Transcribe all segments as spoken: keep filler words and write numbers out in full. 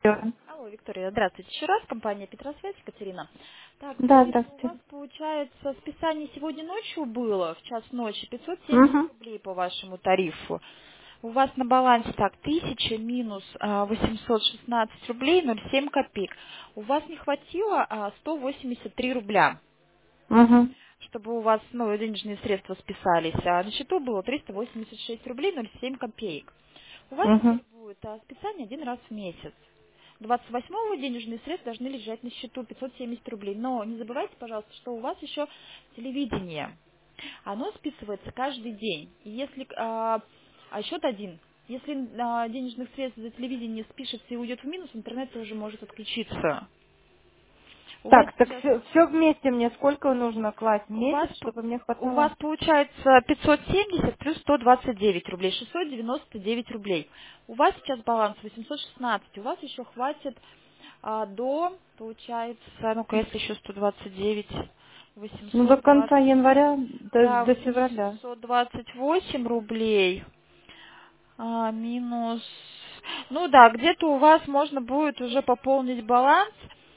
Алло, Виктория, здравствуйте. Еще раз, компания Петросвязь, Екатерина. Так, Да, Виктория, у вас здравствуйте. получается списание сегодня ночью было, в час ночи, пятьсот семьдесят Угу. рублей по вашему тарифу. У вас на балансе так, тысяча минус а, восемьсот шестнадцать рублей ноль семь копеек. У вас не хватило а, сто восемьдесят три рубля, Угу. чтобы у вас ну, денежные средства списались, а на счету было триста восемьдесят шесть рублей ноль семь копеек. У вас Угу. теперь будет а, списание один раз в месяц. двадцать восьмого денежные средства должны лежать на счету пятьсот семьдесят рублей. Но не забывайте, пожалуйста, что у вас еще телевидение. Оно списывается каждый день. И если, а, а счет один. Если а, денежных средств за телевидение спишется и уйдет в минус, интернет уже может отключиться. У вас Так, так сейчас все, вместе мне сколько нужно класть в У вас, месяц, п- чтобы мне у вас хватало? получается пятьсот семьдесят плюс сто двадцать девять рублей, шестьсот девяносто девять рублей. У вас сейчас баланс восемьсот шестнадцать, у вас еще хватит а, до, получается, ну-ка, если еще сто двадцать девять, Ну, до восемьсот конца двадцать, января, до, да, до февраля. восемьсот двадцать восемь рублей, а, минус, ну да, где-то у вас можно будет уже пополнить баланс.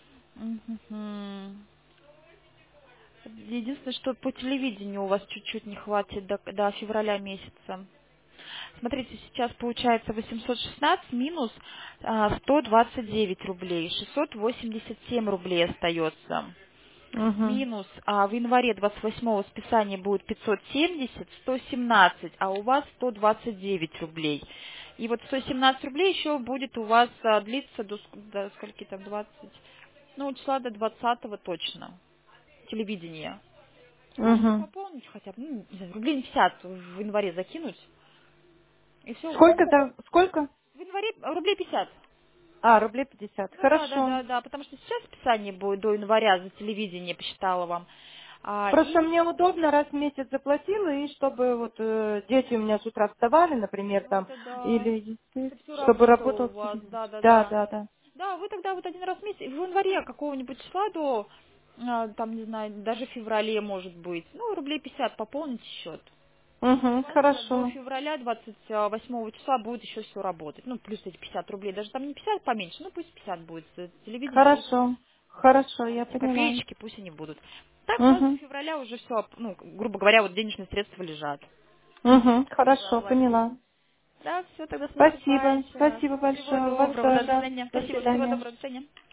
Мгм. Единственное, что по телевидению у вас чуть-чуть не хватит до, до февраля месяца. Смотрите, сейчас получается восемьсот шестнадцать минус а, сто двадцать девять рублей, шестьсот восемьдесят семь рублей остается. Угу. Минус а, в январе двадцать восьмого списание будет пятьсот семьдесят, сто семнадцать, а у вас сто двадцать девять рублей. И вот сто семнадцать рублей еще будет у вас а, длиться до, ск- до скольки там, двадцать, ну, числа до двадцатого точно, телевидение. Можете Угу. пополнить хотя бы, ну, не знаю, рублей на пятьдесят в январе закинуть, и все у вас. Сколько там, сколько? В январе рублей пятьдесят. А, рублей пятьдесят. Да, да, да, Хорошо. да, да, потому что сейчас списание будет до января за телевидение, посчитала вам. А, Просто и мне удобно раз в месяц заплатила, и чтобы вот э, дети у меня с утра вставали, например, ну там, это да, или это все чтобы работало работал у вас, телевизор. да, да, Да, да. да, да. Да, вы тогда вот один раз в месяц, в январе какого-нибудь числа до, а, там, не знаю, даже в феврале, может быть, ну, рублей пятьдесят пополните счет. И у Угу, вас а, до хорошо. февраля двадцать восьмого числа будет еще все работать. Ну, плюс эти пятьдесят рублей. Даже там не пятьдесят поменьше, ну пусть пятьдесят будет. Э, Телевидение пусть Хорошо. Хорошо, я эти поняла. копеечки, пусть они будут. Так у вас до Угу. февраля уже все, ну, грубо говоря, вот денежные средства лежат. Угу. Хорошо, Лежала. поняла. Да, все, тогда с Спасибо. наступающим вас. Спасибо Всего большое. Вам доброго, до тоже. свидания. До Спасибо, всего свидания. доброго, до свидания.